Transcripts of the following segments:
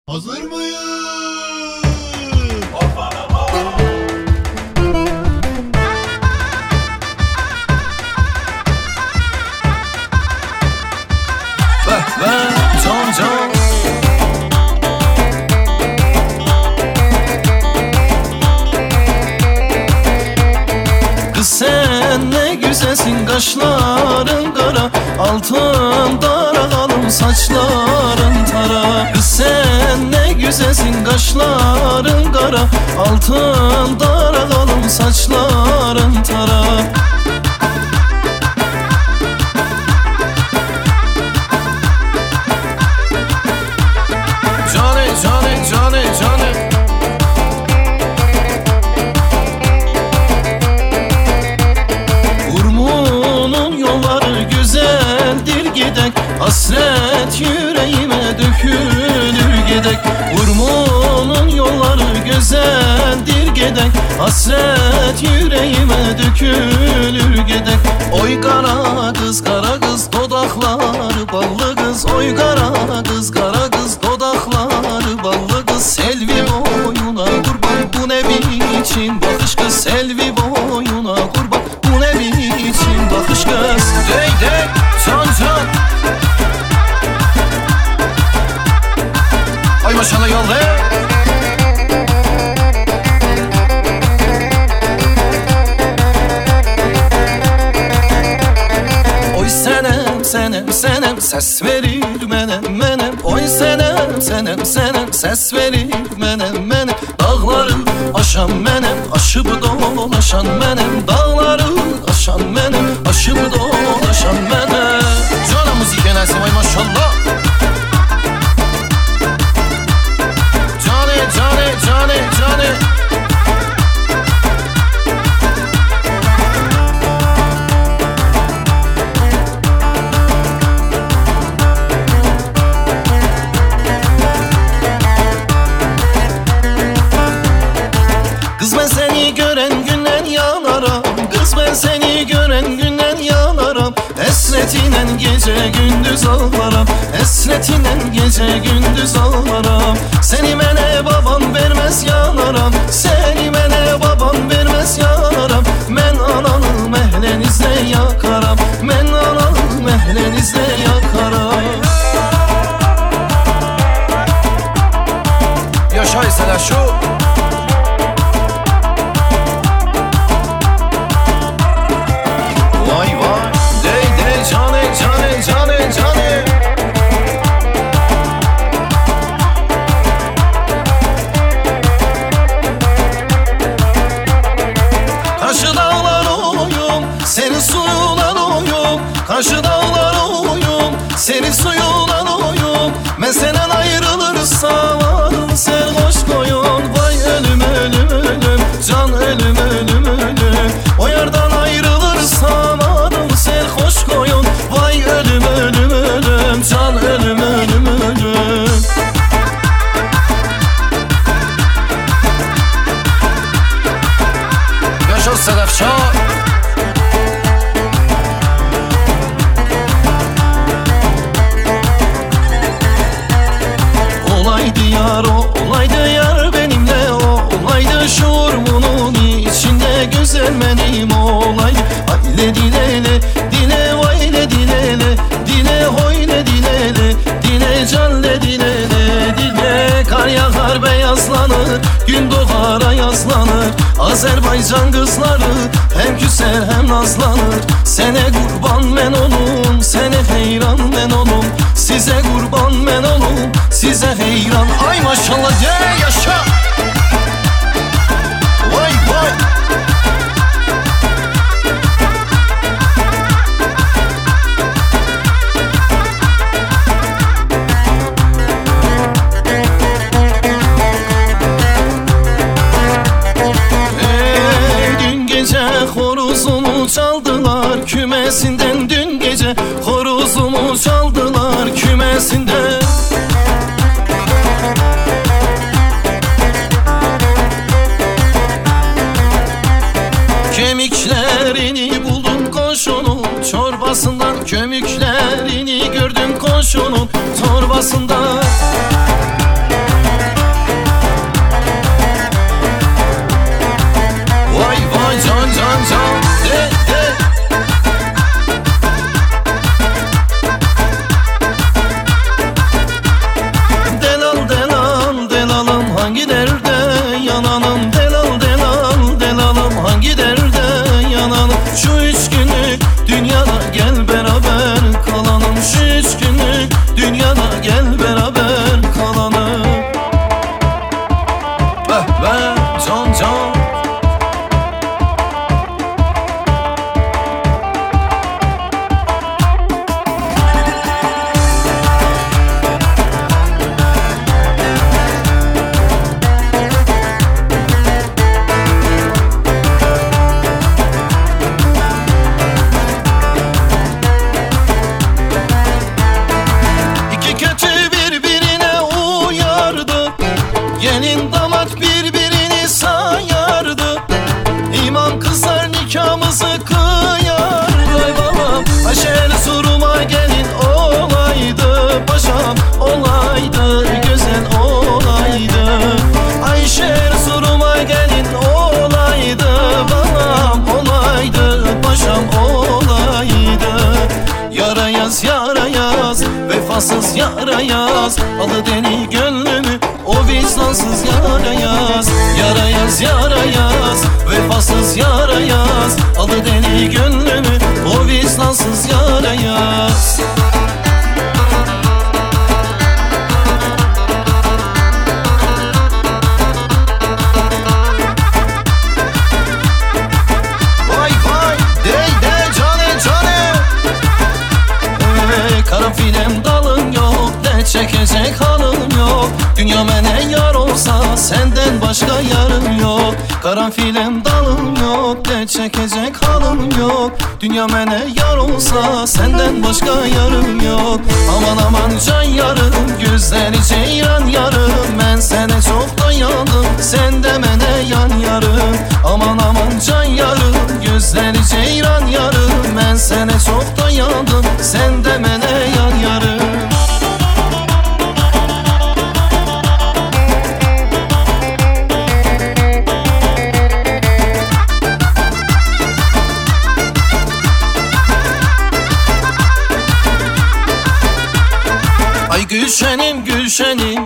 Hazır mıyız? Can can Kız sen ne güzelsin, kaşların kara, altın daralım saçların tara. Kız sen ne güzelsin, kaşların kara, altın daralım saçların tara. Cane Urmunun yolları güzeldir gidek, hasret yüreğime dökülür gidek. Urmunun yolları güzeldir gidek, hasret yüreğime dökülür gidek. Oy kara kız dodakları ballı kız. Oy kara kız dodakları ballı kız. Selvi boyuna kurban, bu ne biçim bakış kız. Selvi boyuna kurban, bu ne biçim bakış kız. Dey dey can can Ay maşallah yolda. Oy senem ses verir menem. Oy senem ses verir menem. Dağları aşan menem, aşıp dolaşan menem. Dağları aşan menem, aşıp dolaşan menem. Cana müzik enerjisi vay maşallah. Cane Kız ben seni gören günden yanarım. Kız ben seni gören günden yanarım. Esretinen gece gündüz ağlarım. Esretinen gece gündüz ağlarım. Seni mene babam vermez yanarım. Seni mene babam vermez yanarım. Men analı mehlenizde yakarım. Men analı mehlenizde yakarım. Yaşaysana şu cane Karşı dağlar oyum, senin suyuna doyum. Karşı dağlar oyum, senin suyuna doyum. Ben senden ayrılırsam adım serhoş koyun. Vay ölüm ölüm ölüm, can ölüm ölüm ölüm. O yerden ayrılırsam adım serhoş koyun. Vay ölüm ölüm ölüm, can ölüm ölüm ölüm. Yaşa Sedef Şah. Olaydı yar olaydı yar benimle o. Olaydı şuurumun içinde güzel benim olaydı. Aile dilele dile vayle dilele dile hoyle dilele dile canle dilele dile. Kar yağar beyazlanır, gün doğar ayazlanır. Azerbaycan kızları hem küser hem nazlanır. Sene kurban men olum, sene heyran men olum. Size kurban men olum, size heyran. Ay maşallah de yaşa. Vay vay. Horozumu çaldılar kümesinden. Dün gece horozumu çaldılar kümesinden. Kemiklerini buldum koşunun çorbasından. Kemiklerini gördüm koşunun torbasından. yaz. Aldı deli gönlümü o vicdansız yara yaz. Yara yaz, yara yaz, vefasız yara yaz. Aldı deli gönlümü o vicdansız yara yaz. Karanfilem dalın yok, dert çekecek halım yok. Dünya mene yar olsa senden başka yarım yok. Karanfilem dalım yok, dert çekecek halım yok. Dünya mene yar olsa senden başka yarım yok. Aman aman can yarım, gözleri ceyran yarım. Ben sana çok dayandım, sen de mene yan yarım. Aman aman can yarım, gözleri ceyran yarım. Ben sana çok dayandım, sen de mene yan yarım. Ay Gülşenim Gülşenim,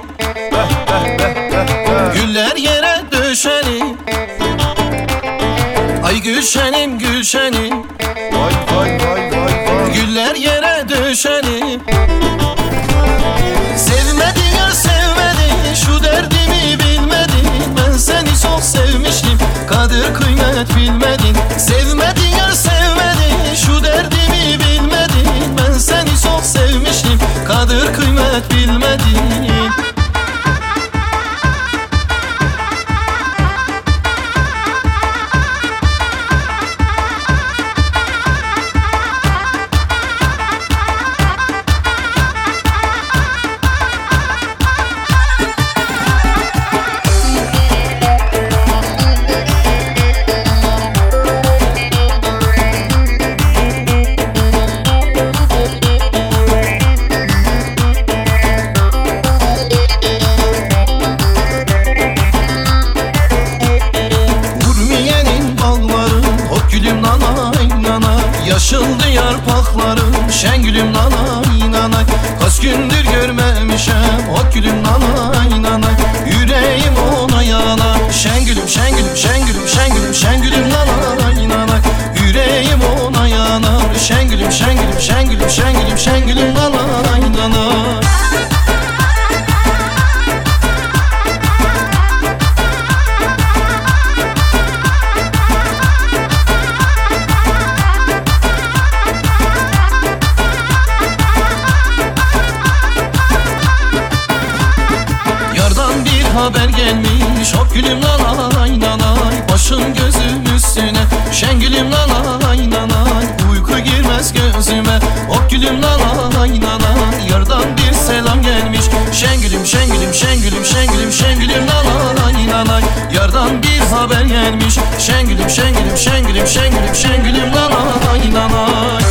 güller yere döşenim. Ay Gülşenim Gülşenim, güller yere döşenim. Sevmedin ya sevmedin, şu derdimi bilmedin. Ben seni çok sevmiştim, kadir kıymet bilmedin. Sevmedin ya sevmedin, şu derdimi bilmedin. Ben seni çok sevmiştim, kadir kıymet bilmedin. Yaşıldı yarpaklarım, şengülüm nanay nanay. Kaç gündür görmemişem o gülüm nanay nanay. Yüreğim ona yanar, şengülüm şengülüm şengülüm şengülüm şengülüm nanay nanay. Yüreğim ona yanar, şengülüm şengülüm şengülüm şengülüm şengülüm nanay nanay. Haber gelmiş hop gülüm nanay nanay. Başım gözüm üstüne şengülüm nanay nanay. Uyku girmez gözüme hop gülüm nanay nanay. Yardan bir selam gelmiş şengülüm şengülüm şengülüm şengülüm şengülüm nanay nanay. Yardan bir haber gelmiş şengülüm şengülüm şengülüm şengülüm şengülüm nanay nanay.